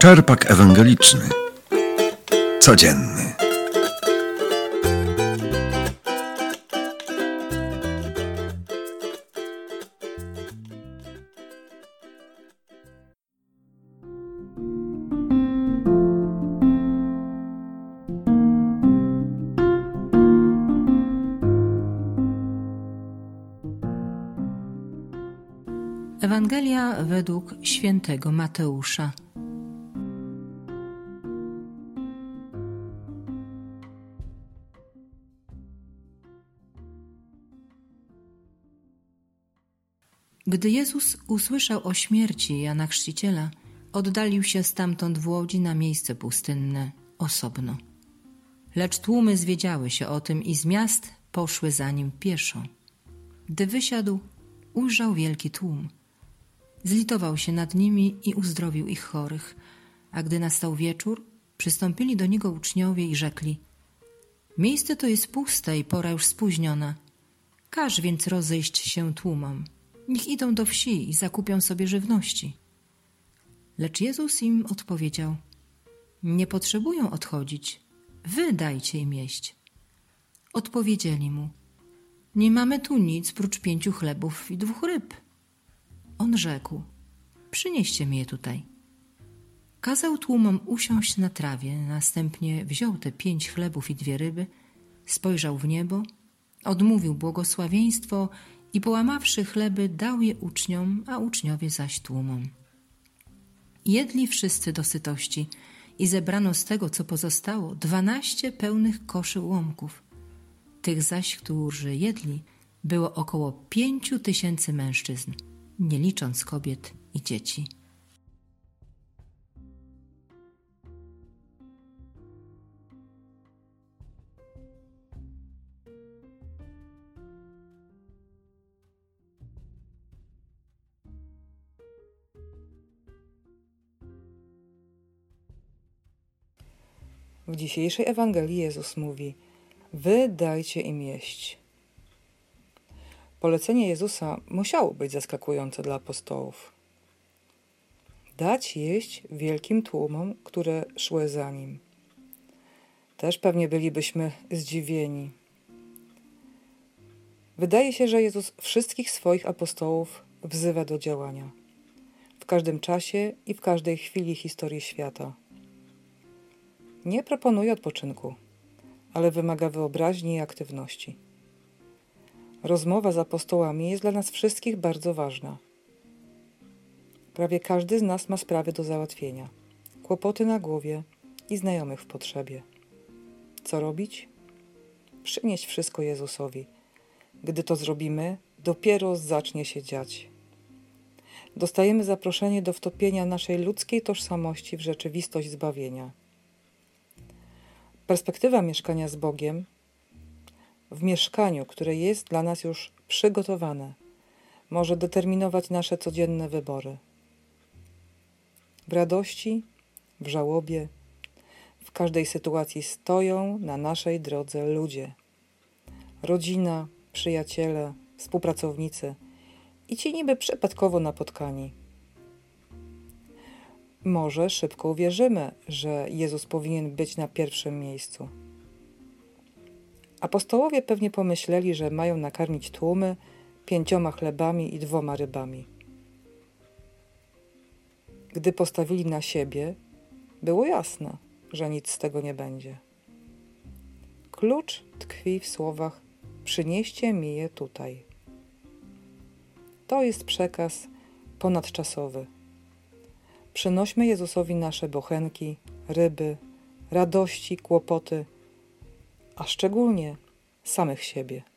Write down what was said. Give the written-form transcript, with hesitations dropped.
Czerpak ewangeliczny. Codzienny. Ewangelia według świętego Mateusza. Gdy Jezus usłyszał o śmierci Jana Chrzciciela, oddalił się stamtąd w łodzi na miejsce pustynne, osobno. Lecz tłumy zwiedziały się o tym i z miast poszły za nim pieszo. Gdy wysiadł, ujrzał wielki tłum. Zlitował się nad nimi i uzdrowił ich chorych, a gdy nastał wieczór, przystąpili do niego uczniowie i rzekli: miejsce to jest puste i pora już spóźniona. Każ więc rozejść się tłumom. Niech idą do wsi i zakupią sobie żywności. Lecz Jezus im odpowiedział: nie potrzebują odchodzić, wy dajcie im jeść. Odpowiedzieli mu: nie mamy tu nic prócz 5 chlebów i 2 ryb. On rzekł: przynieście mi je tutaj. Kazał tłumom usiąść na trawie, następnie wziął te 5 chlebów i 2 ryby, spojrzał w niebo, odmówił błogosławieństwo i połamawszy chleby, dał je uczniom, a uczniowie zaś tłumom. Jedli wszyscy do sytości i zebrano z tego, co pozostało, 12 pełnych koszy ułomków. Tych zaś, którzy jedli, było około 5000 mężczyzn, nie licząc kobiet i dzieci. W dzisiejszej Ewangelii Jezus mówi: wy dajcie im jeść. Polecenie Jezusa musiało być zaskakujące dla apostołów. Dać jeść wielkim tłumom, które szły za Nim. Też pewnie bylibyśmy zdziwieni. Wydaje się, że Jezus wszystkich swoich apostołów wzywa do działania. W każdym czasie i w każdej chwili historii świata. Nie proponuje odpoczynku, ale wymaga wyobraźni i aktywności. Rozmowa z apostołami jest dla nas wszystkich bardzo ważna. Prawie każdy z nas ma sprawy do załatwienia, kłopoty na głowie i znajomych w potrzebie. Co robić? Przynieść wszystko Jezusowi. Gdy to zrobimy, dopiero zacznie się dziać. Dostajemy zaproszenie do wtopienia naszej ludzkiej tożsamości w rzeczywistość zbawienia. Perspektywa mieszkania z Bogiem w mieszkaniu, które jest dla nas już przygotowane, może determinować nasze codzienne wybory. W radości, w żałobie, w każdej sytuacji stoją na naszej drodze ludzie. Rodzina, przyjaciele, współpracownicy i ci niby przypadkowo napotkani. Może szybko uwierzymy, że Jezus powinien być na pierwszym miejscu. Apostołowie pewnie pomyśleli, że mają nakarmić tłumy 5 chlebami i 2 rybami. Gdy postawili na siebie, było jasne, że nic z tego nie będzie. Klucz tkwi w słowach: przynieście mi je tutaj. To jest przekaz ponadczasowy. Przynośmy Jezusowi nasze bochenki, ryby, radości, kłopoty, a szczególnie samych siebie.